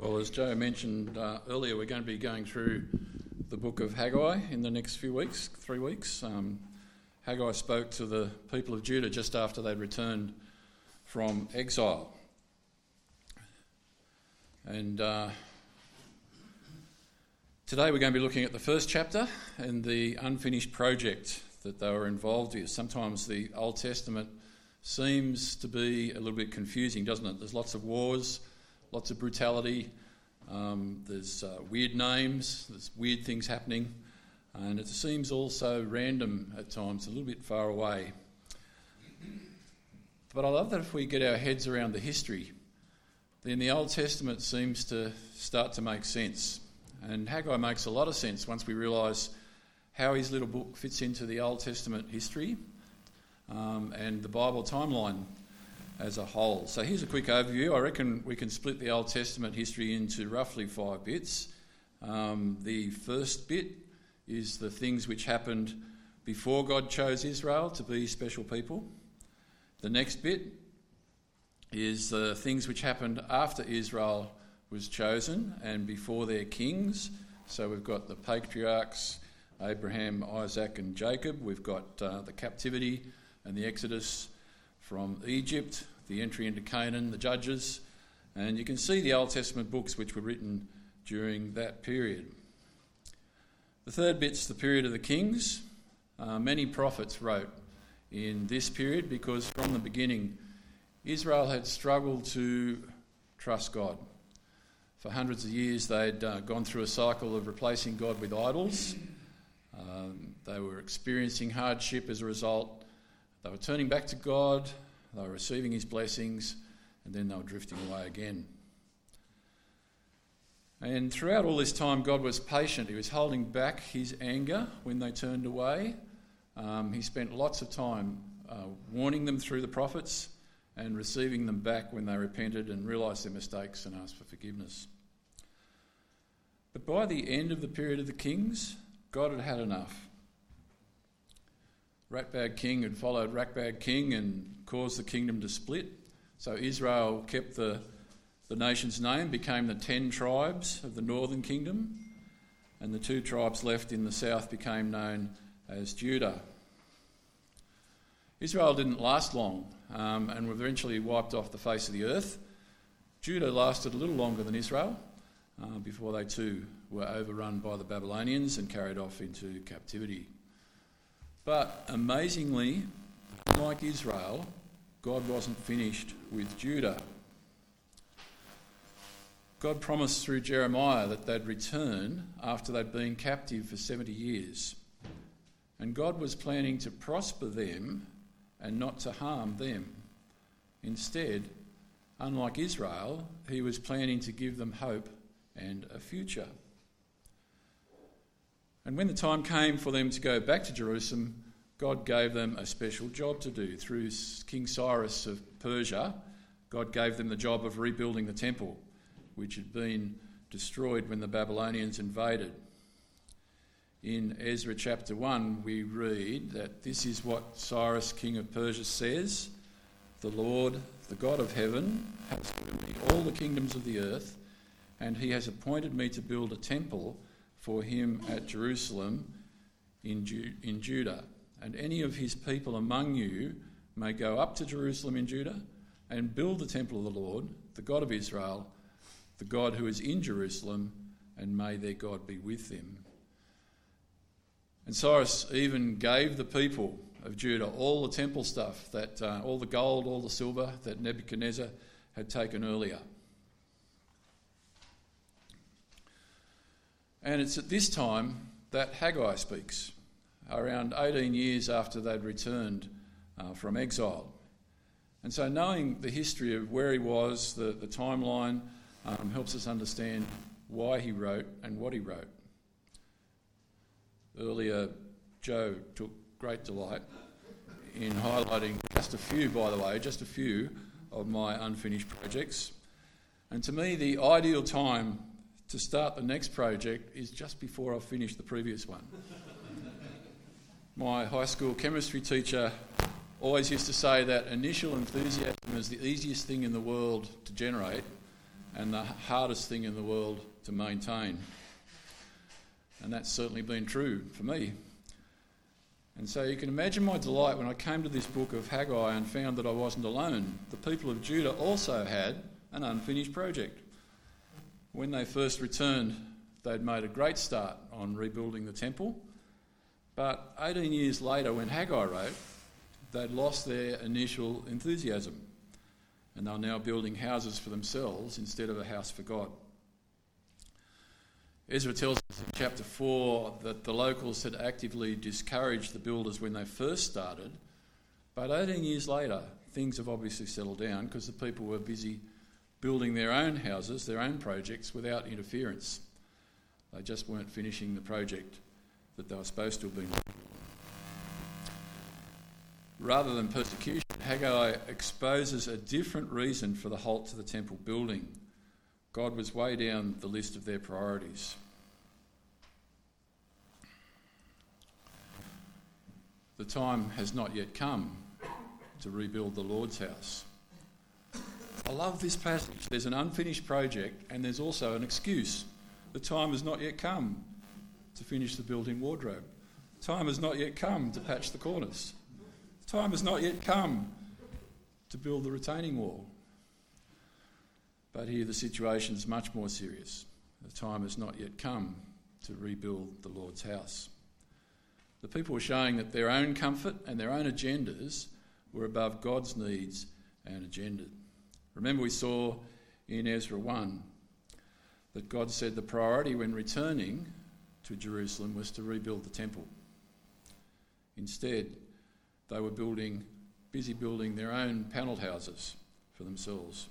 Well, as Joe mentioned earlier, we're going to be going through the book of Haggai in the next few weeks, 3 weeks. Haggai spoke to the people of Judah just after they'd returned from exile. And today we're going to be looking at the first chapter and the unfinished project that they were involved with. Sometimes the Old Testament seems to be a little bit confusing, doesn't it? There's lots of wars, lots of brutality, there's weird names, there's weird things happening, and it seems also random at times, a little bit far away. But I love that if we get our heads around the history, then the Old Testament seems to start to make sense. And Haggai makes a lot of sense once we realise how his little book fits into the Old Testament history and the Bible timeline as a whole. So here's a quick overview. I reckon we can split the Old Testament history into roughly 5 bits. The first bit is the things which happened before God chose Israel to be special people. The next bit is the things which happened after Israel was chosen and before their kings. So we've got the patriarchs, Abraham, Isaac and Jacob. We've got the captivity and the Exodus from Egypt, the entry into Canaan, the Judges, and you can see the Old Testament books which were written during that period. The third bit's the period of the kings. Many prophets wrote in this period because from the beginning Israel had struggled to trust God. For hundreds of years they'd gone through a cycle of replacing God with idols. They were experiencing hardship as a result. They were turning back to God, they were receiving his blessings, and then they were drifting away again. And throughout all this time, God was patient. He was holding back his anger when they turned away. He spent lots of time warning them through the prophets and receiving them back when they repented and realised their mistakes and asked for forgiveness. But by the end of the period of the kings, God had had enough. Ratbag King had followed Ratbag King and caused the kingdom to split. So Israel kept the nation's name, became the 10 tribes of the northern kingdom, and the 2 tribes left in the south became known as Judah. Israel didn't last long and were eventually wiped off the face of the earth. Judah lasted a little longer than Israel before they too were overrun by the Babylonians and carried off into captivity. But amazingly, like Israel, God wasn't finished with Judah. God promised through Jeremiah that they'd return after they'd been captive for 70 years. And God was planning to prosper them and not to harm them. Instead, unlike Israel, he was planning to give them hope and a future. And when the time came for them to go back to Jerusalem, God gave them a special job to do. Through King Cyrus of Persia, God gave them the job of rebuilding the temple, which had been destroyed when the Babylonians invaded. In Ezra chapter 1, we read that this is what Cyrus, king of Persia, says: "The Lord, the God of heaven, has given me all the kingdoms of the earth, and he has appointed me to build a temple for him at Jerusalem in Judah. And any of his people among you may go up to Jerusalem in Judah and build the temple of the Lord, the God of Israel, the God who is in Jerusalem, and may their God be with them." And Cyrus even gave the people of Judah all the temple stuff, that all the gold, all the silver that Nebuchadnezzar had taken earlier. And it's at this time that Haggai speaks, around 18 years after they'd returned from exile. And so knowing the history of where he was, the timeline, helps us understand why he wrote and what he wrote. Earlier, Joe took great delight in highlighting just a few of my unfinished projects. And to me, the ideal time to start the next project is just before I've finished the previous one. My high school chemistry teacher always used to say that initial enthusiasm is the easiest thing in the world to generate, and the hardest thing in the world to maintain. And that's certainly been true for me. And so you can imagine my delight when I came to this book of Haggai and found that I wasn't alone. The people of Judah also had an unfinished project. When they first returned, they'd made a great start on rebuilding the temple. But 18 years later, when Haggai wrote, they'd lost their initial enthusiasm. And they were now building houses for themselves instead of a house for God. Ezra tells us in chapter 4 that the locals had actively discouraged the builders when they first started, but 18 years later, things have obviously settled down because the people were busy building their own houses, their own projects, without interference. They just weren't finishing the project that they were supposed to have been. Rather than persecution, Haggai exposes a different reason for the halt to the temple building. God was way down the list of their priorities. The time has not yet come to rebuild the Lord's house. I love this passage. There's an unfinished project and there's also an excuse. The time has not yet come to finish the built-in wardrobe. The time has not yet come to patch the corners. The time has not yet come to build the retaining wall. But here the situation is much more serious. The time has not yet come to rebuild the Lord's house. The people were showing that their own comfort and their own agendas were above God's needs and agenda. Remember, we saw in Ezra 1 that God said the priority when returning to Jerusalem was to rebuild the temple. Instead, they were busy building their own panelled houses for themselves.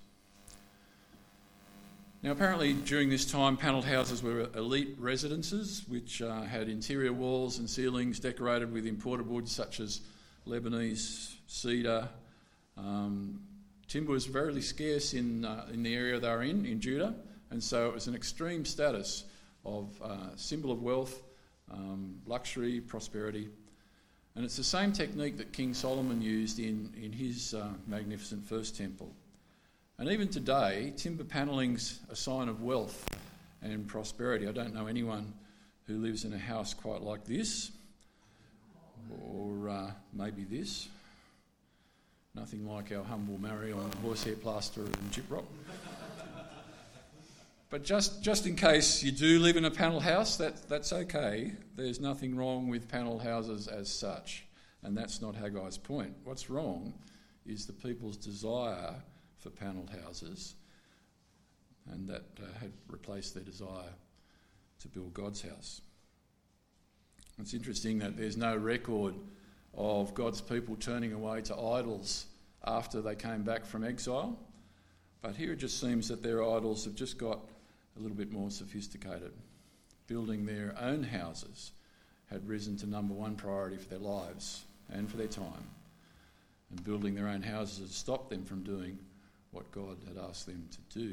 Now, apparently during this time, panelled houses were elite residences which had interior walls and ceilings decorated with imported woods such as Lebanese cedar. Timber was very scarce in the area they were in Judah, and so it was an extreme status of symbol of wealth, luxury, prosperity. And it's the same technique that King Solomon used in his magnificent first temple. And even today, timber panelling's a sign of wealth and prosperity. I don't know anyone who lives in a house quite like this, or maybe this. Nothing like our humble Mary on horsehair plaster and gyprock. But just in case you do live in a panelled house, that's okay. There's nothing wrong with panelled houses as such. And that's not Haggai's point. What's wrong is the people's desire for panelled houses, and that had replaced their desire to build God's house. It's interesting that there's no record of God's people turning away to idols after they came back from exile, but here it just seems that their idols have just got a little bit more sophisticated. Building their own houses had risen to number one priority for their lives and for their time, and building their own houses had stopped them from doing what God had asked them to do.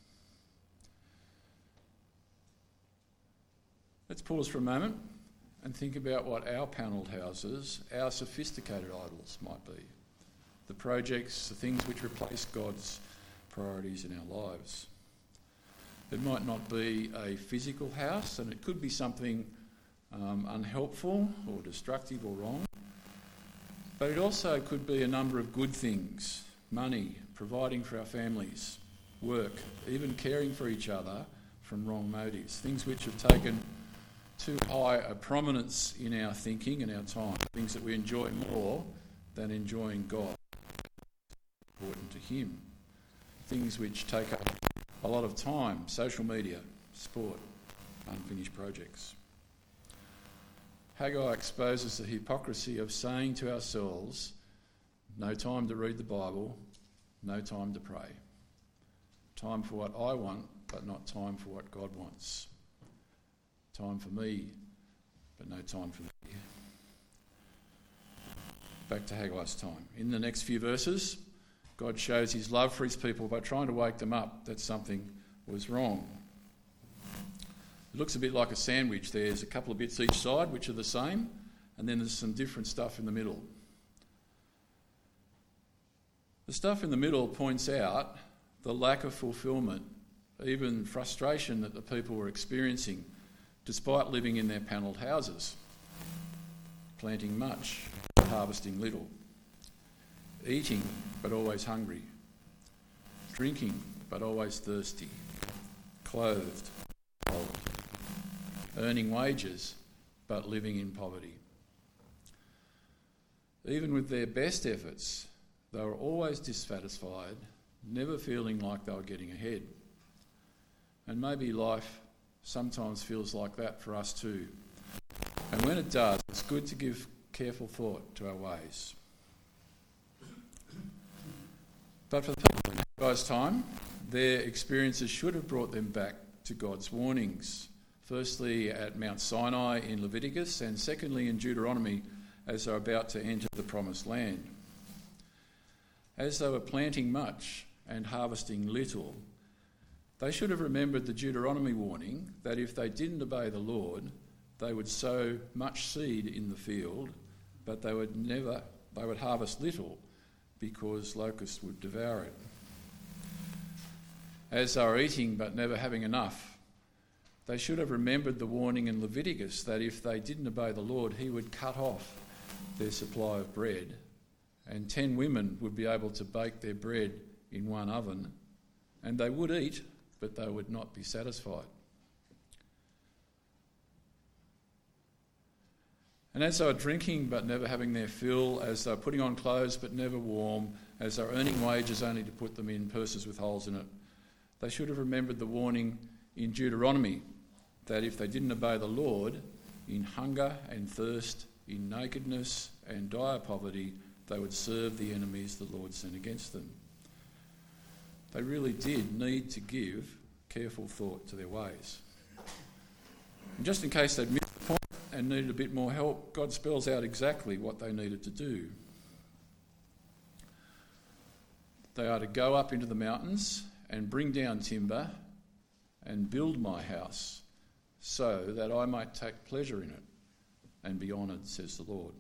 Let's pause for a moment and think about what our panelled houses, our sophisticated idols might be. The projects, the things which replace God's priorities in our lives. It might not be a physical house, and it could be something unhelpful or destructive or wrong, but it also could be a number of good things: money, providing for our families, work, even caring for each other from wrong motives, things which have taken too high a prominence in our thinking and our time, things that we enjoy more than enjoying God, important to Him, things which take up a lot of time: social media, sport, unfinished projects. Haggai exposes the hypocrisy of saying to ourselves, no time to read the Bible, no time to pray. Time for what I want, but not time for what God wants. Time for me, but no time for me. Back to Haggai's time. In the next few verses, God shows his love for his people by trying to wake them up that something was wrong. It looks a bit like a sandwich. There's a couple of bits each side which are the same, and then there's some different stuff in the middle. The stuff in the middle points out the lack of fulfilment even frustration that the people were experiencing despite living in their panelled houses, planting much, but harvesting little, eating but always hungry, drinking but always thirsty, clothed, cold, earning wages but living in poverty. Even with their best efforts, they were always dissatisfied, never feeling like they were getting ahead. And maybe life sometimes feels like that for us too. And when it does, it's good to give careful thought to our ways. But for the people in Haggai's time, their experiences should have brought them back to God's warnings. Firstly, at Mount Sinai in Leviticus, and secondly in Deuteronomy as they're about to enter the promised land. As they were planting much and harvesting little, they should have remembered the Deuteronomy warning that if they didn't obey the Lord, they would sow much seed in the field, but they would harvest little because locusts would devour it. As they were eating but never having enough, they should have remembered the warning in Leviticus that if they didn't obey the Lord, he would cut off their supply of bread, and 10 women would be able to bake their bread in one oven, and they would eat, but they would not be satisfied. And as they were drinking but never having their fill, as they were putting on clothes but never warm, as they were earning wages only to put them in purses with holes in it, they should have remembered the warning in Deuteronomy that if they didn't obey the Lord, in hunger and thirst, in nakedness and dire poverty, they would serve the enemies the Lord sent against them. They really did need to give careful thought to their ways. And just in case they'd missed the point and needed a bit more help, God spells out exactly what they needed to do. They are to go up into the mountains and bring down timber and build my house so that I might take pleasure in it and be honoured, says the Lord.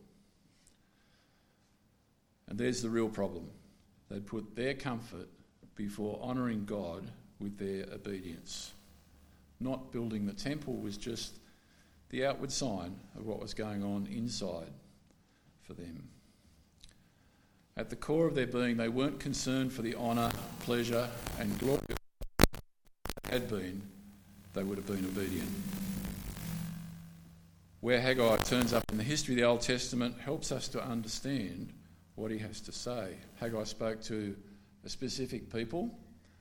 And there's the real problem. They'd put their comfort before honouring God with their obedience. Not building the temple was just the outward sign of what was going on inside for them. At the core of their being, they weren't concerned for the honour, pleasure and glory. If they had been, they would have been obedient. Where Haggai turns up in the history of the Old Testament helps us to understand what he has to say. Haggai spoke to a specific people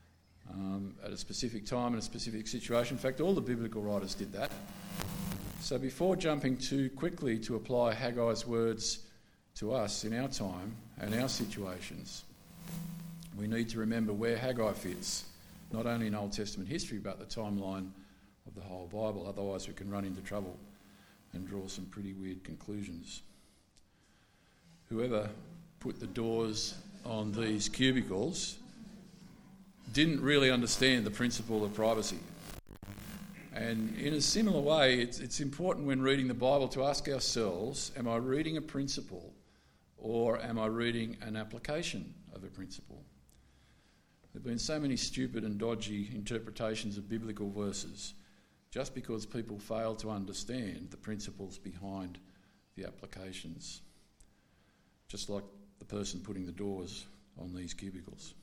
at a specific time in a specific situation. In fact, all the biblical writers did that. So before jumping too quickly to apply Haggai's words to us in our time and our situations, we need to remember where Haggai fits, not only in Old Testament history, but the timeline of the whole Bible. Otherwise we can run into trouble and draw some pretty weird conclusions. Whoever put the doors on these cubicles didn't really understand the principle of privacy. And in a similar way, it's important when reading the Bible to ask ourselves, am I reading a principle or am I reading an application of a principle? There have been so many stupid and dodgy interpretations of biblical verses just because people fail to understand the principles behind the applications. Just like the person putting the doors on these cubicles.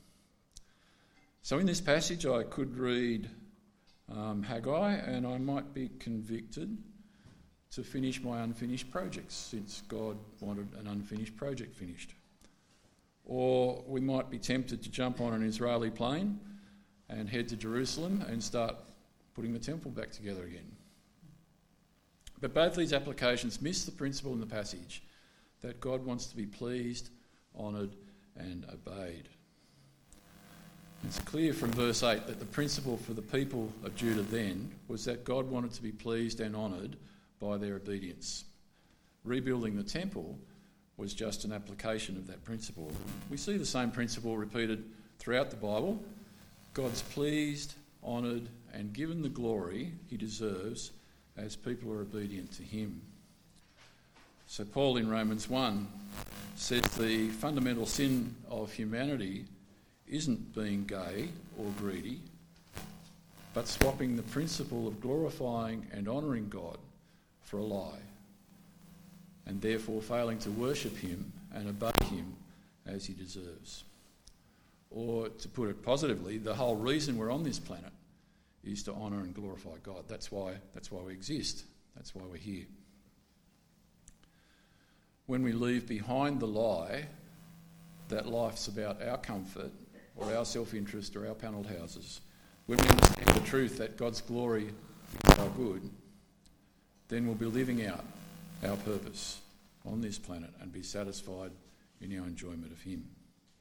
So in this passage I could read Haggai and I might be convicted to finish my unfinished projects since God wanted an unfinished project finished. Or we might be tempted to jump on an Israeli plane and head to Jerusalem and start putting the temple back together again. But both these applications miss the principle in the passage that God wants to be pleased, honoured and obeyed. It's clear from verse 8 that the principle for the people of Judah then was that God wanted to be pleased and honoured by their obedience. Rebuilding the temple was just an application of that principle. We see the same principle repeated throughout the Bible. God's pleased, honoured and given the glory he deserves as people are obedient to him. So Paul in Romans 1 says the fundamental sin of humanity isn't being gay or greedy, but swapping the principle of glorifying and honouring God for a lie, and therefore failing to worship him and obey him as he deserves. Or, to put it positively, the whole reason we're on this planet is to honour and glorify God. That's why we exist. That's why we're here. When we leave behind the lie that life's about our comfort or our self-interest or our panelled houses, when we understand the truth that God's glory is our good, then we'll be living out our purpose on this planet and be satisfied in our enjoyment of him.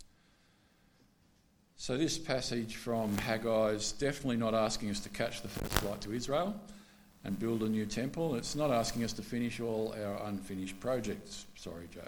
So this passage from Haggai is definitely not asking us to catch the first flight to Israel and build a new temple. It's not asking us to finish all our unfinished projects. Sorry, Joe.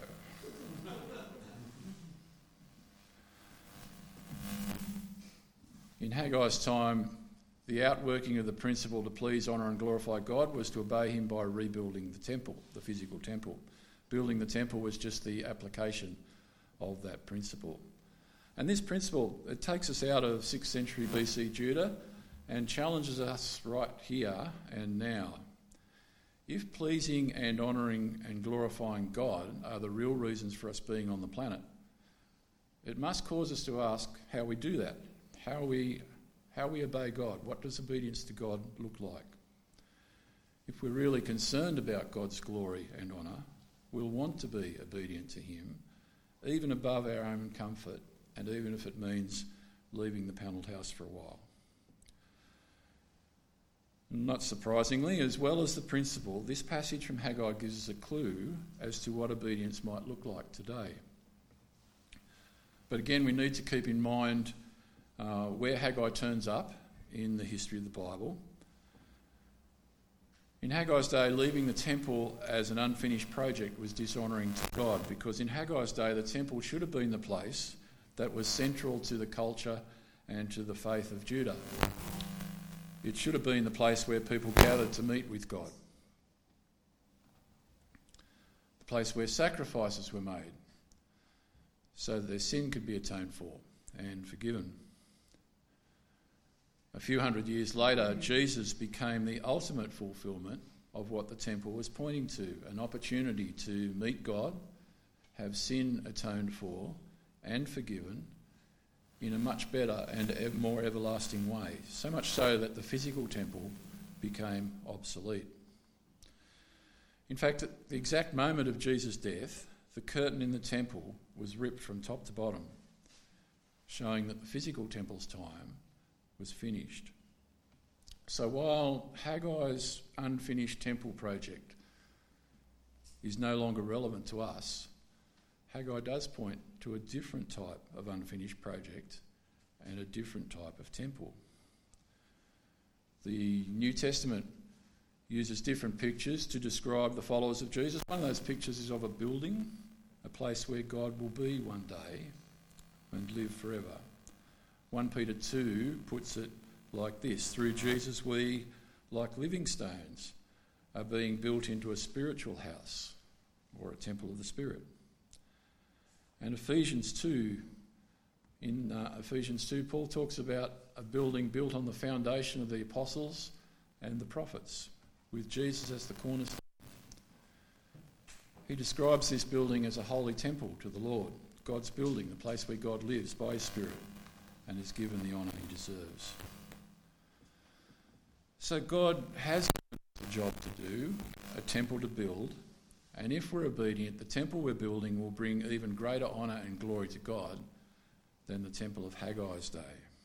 In Haggai's time, the outworking of the principle to please, honour and glorify God was to obey him by rebuilding the temple, the physical temple. Building the temple was just the application of that principle. And this principle, it takes us out of 6th century BC Judah and challenges us right here and now. If pleasing and honouring and glorifying God are the real reasons for us being on the planet, it must cause us to ask how we do that, how we obey God. What does obedience to God look like? If we're really concerned about God's glory and honour, we'll want to be obedient to him, even above our own comfort, and even if it means leaving the panelled house for a while. Not surprisingly, as well as the principle, this passage from Haggai gives us a clue as to what obedience might look like today. But again, we need to keep in mind where Haggai turns up in the history of the Bible. In Haggai's day, leaving the temple as an unfinished project was dishonouring to God, because in Haggai's day the temple should have been the place that was central to the culture and to the faith of Judah. It should have been the place where people gathered to meet with God, the place where sacrifices were made so that their sin could be atoned for and forgiven. A few hundred years later, Jesus became the ultimate fulfilment of what the temple was pointing to, an opportunity to meet God, have sin atoned for and forgiven in a much better and more everlasting way, so much so that the physical temple became obsolete. In fact, at the exact moment of Jesus' death, the curtain in the temple was ripped from top to bottom, showing that the physical temple's time was finished. So while Haggai's unfinished temple project is no longer relevant to us, Haggai does point to a different type of unfinished project and a different type of temple. The New Testament uses different pictures to describe the followers of Jesus. One of those pictures is of a building, a place where God will be one day and live forever. 1 Peter 2 puts it like this: through Jesus we, like living stones, are being built into a spiritual house, or a temple of the Spirit. And Ephesians 2, Paul talks about a building built on the foundation of the apostles and the prophets, with Jesus as the cornerstone. He describes this building as a holy temple to the Lord, God's building, the place where God lives by his Spirit and is given the honour he deserves. So God has given us a job to do, a temple to build, and if we're obedient, the temple we're building will bring even greater honour and glory to God than the temple of Haggai's day.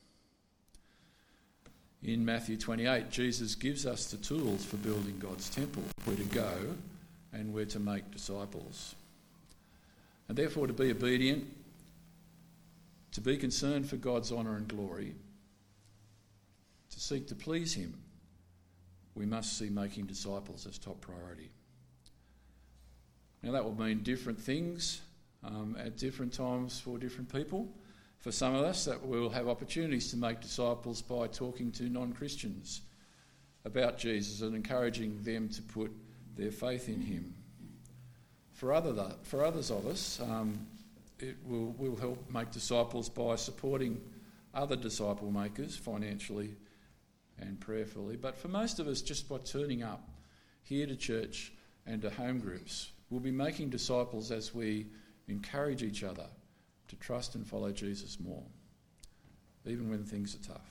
In Matthew 28, Jesus gives us the tools for building God's temple, where to go and where to make disciples. And therefore, to be obedient, to be concerned for God's honour and glory, to seek to please him, we must see making disciples as top priority. Now that will mean different things at different times for different people. For some of us, that we'll have opportunities to make disciples by talking to non-Christians about Jesus and encouraging them to put their faith in him. For others of us, we'll help make disciples by supporting other disciple makers financially and prayerfully, but for most of us, just by turning up here to church and to home groups, we'll be making disciples as we encourage each other to trust and follow Jesus more, even when things are tough.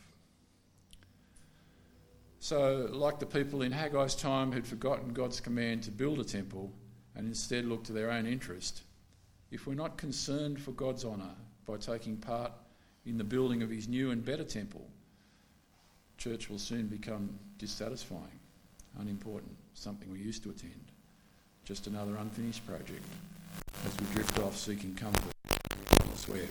So, like the people in Haggai's time who'd forgotten God's command to build a temple and instead looked to their own interest, if we're not concerned for God's honour by taking part in the building of his new and better temple, church will soon become dissatisfying, unimportant, something we used to attend, just another unfinished project as we drift off seeking comfort elsewhere.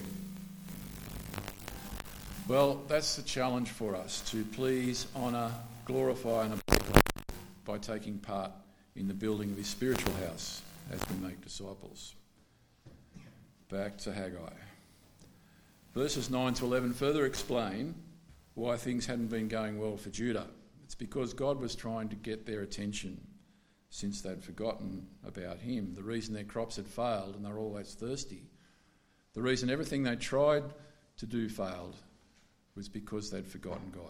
Well, that's the challenge for us, to please, honour, glorify and obey God by taking part in the building of his spiritual house as we make disciples. Back to Haggai. Verses 9 to 11 further explain why things hadn't been going well for Judah. It's because God was trying to get their attention since they'd forgotten about him. The reason their crops had failed and they were always thirsty, the reason everything they tried to do failed, was because they'd forgotten God.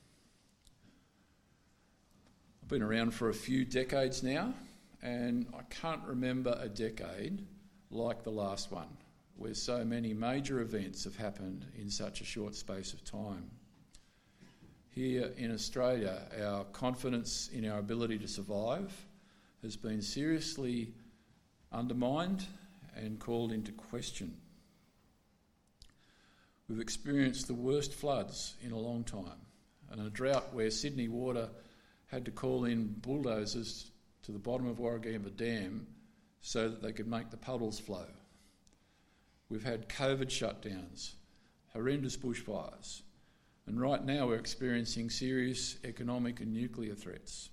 I've been around for a few decades now, and I can't remember a decade like the last one, where so many major events have happened in such a short space of time. Here in Australia, our confidence in our ability to survive has been seriously undermined and called into question. We've experienced the worst floods in a long time, and a drought where Sydney Water had to call in bulldozers to the bottom of Warragamba Dam so that they could make the puddles flow. We've had COVID shutdowns, horrendous bushfires, and right now we're experiencing serious economic and nuclear threats.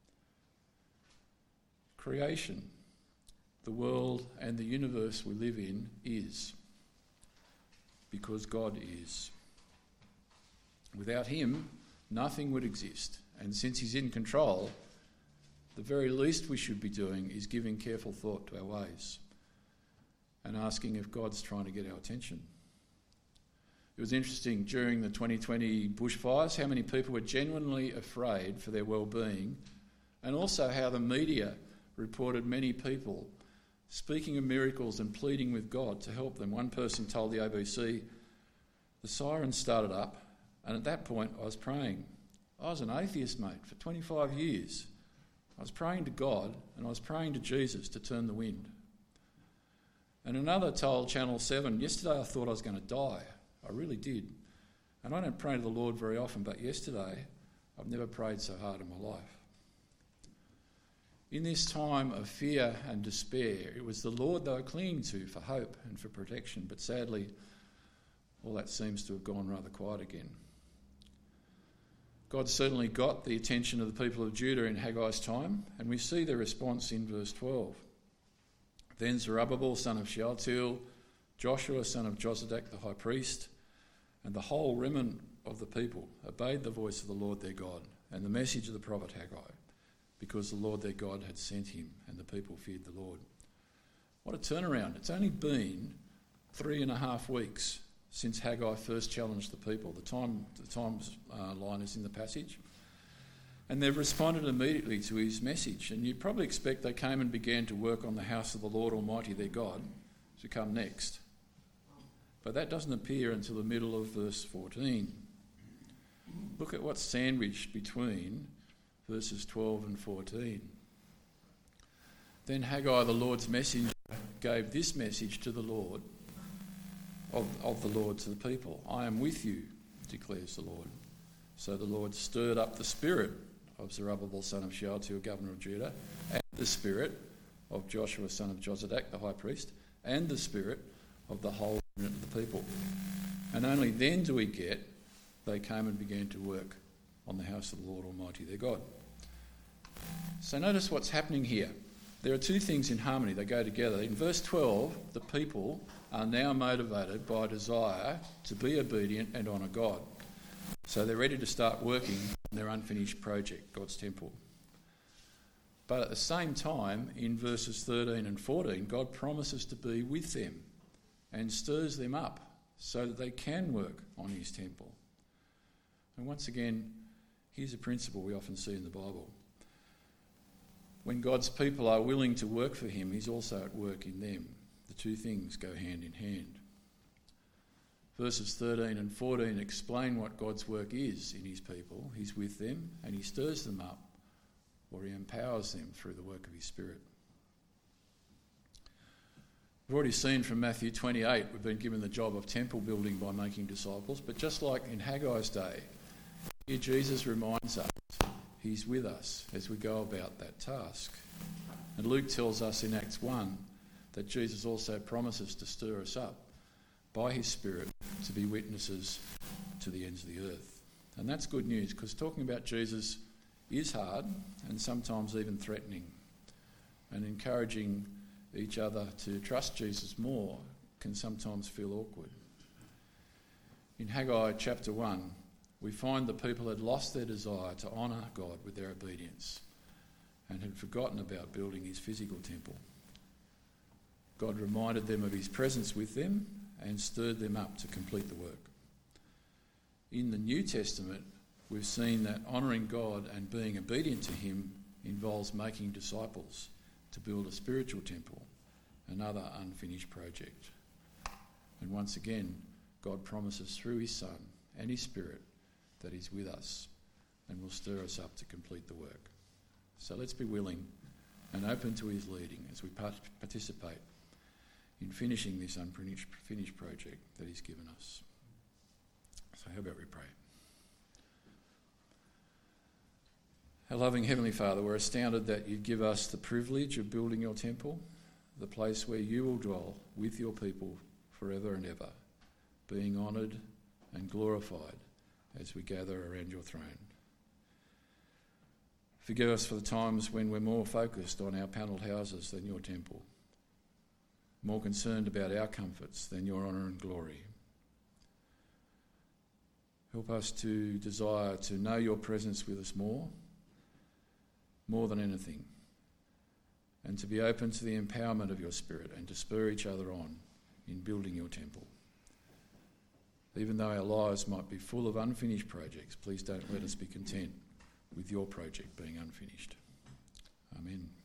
Creation, the world and the universe we live in, is because God is. Without him, nothing would exist, and since he's in control, the very least we should be doing is giving careful thought to our ways and asking if God's trying to get our attention. It was interesting during the 2020 bushfires how many people were genuinely afraid for their well-being, and also how the media reported many people speaking of miracles and pleading with God to help them. One person told the ABC, "The sirens started up, and at that point I was praying. I was an atheist, mate, for 25 years. I was praying to God and I was praying to Jesus to turn the wind." And another told Channel 7, "Yesterday I thought I was going to die. I really did. And I don't pray to the Lord very often, but yesterday I've never prayed so hard in my life." In this time of fear and despair, it was the Lord they were clinging to for hope and for protection, but sadly, all that seems to have gone rather quiet again. God certainly got the attention of the people of Judah in Haggai's time, and we see their response in verse 12. Then Zerubbabel, son of Shealtiel, Joshua, son of Jozadak, the high priest, and the whole remnant of the people obeyed the voice of the Lord their God and the message of the prophet Haggai, because the Lord their God had sent him, and the people feared the Lord. What a turnaround. It's only been 3.5 weeks since Haggai first challenged the people. The timeline is in the passage. And they've responded immediately to his message. And you'd probably expect they came and began to work on the house of the Lord Almighty their God to come next. But that doesn't appear until the middle of verse 14. Look at what's sandwiched between verses 12 and 14. Then Haggai, the Lord's messenger, gave this message to the Lord, of the Lord to the people. "I am with you, declares the Lord." So the Lord stirred up the spirit of Zerubbabel, son of Shealtiel, governor of Judah, and the spirit of Joshua, son of Jozadak, the high priest, and the spirit of the whole remnant of the people. And only then do we get, they came and began to work on the house of the Lord Almighty their God. So notice what's happening here. There are two things in harmony, they go together. In verse 12, the people are now motivated by a desire to be obedient and honour God. So they're ready to start working on their unfinished project, God's temple. But at the same time, in verses 13 and 14, God promises to be with them and stirs them up so that they can work on his temple. And once again, Here's a principle we often see in the Bible. When God's people are willing to work for him, he's also at work in them. The two things go hand in hand. Verses 13 and 14 explain what God's work is in his people. He's with them and he stirs them up, or he empowers them through the work of his Spirit. We've already seen from Matthew 28, we've been given the job of temple building by making disciples, but just like in Haggai's day, here Jesus reminds us he's with us as we go about that task. And Luke tells us in Acts 1 that Jesus also promises to stir us up by his Spirit to be witnesses to the ends of the earth. And that's good news, because talking about Jesus is hard and sometimes even threatening, and encouraging each other to trust Jesus more can sometimes feel awkward. In Haggai chapter 1, we find the people had lost their desire to honour God with their obedience and had forgotten about building his physical temple. God reminded them of his presence with them and stirred them up to complete the work. In the New Testament, we've seen that honouring God and being obedient to him involves making disciples to build a spiritual temple, another unfinished project. And once again, God promises through his Son and his Spirit that he's with us and will stir us up to complete the work. So let's be willing and open to his leading as we participate in finishing this unfinished project that he's given us. So how about we pray? Our loving Heavenly Father, we're astounded that you give us the privilege of building your temple, the place where you will dwell with your people forever and ever, being honoured and glorified as we gather around your throne. Forgive us for the times when we're more focused on our panelled houses than your temple, more concerned about our comforts than your honour and glory. Help us to desire to know your presence with us more than anything, and to be open to the empowerment of your Spirit and to spur each other on in building your temple. Even though our lives might be full of unfinished projects, please don't let us be content with your project being unfinished. Amen.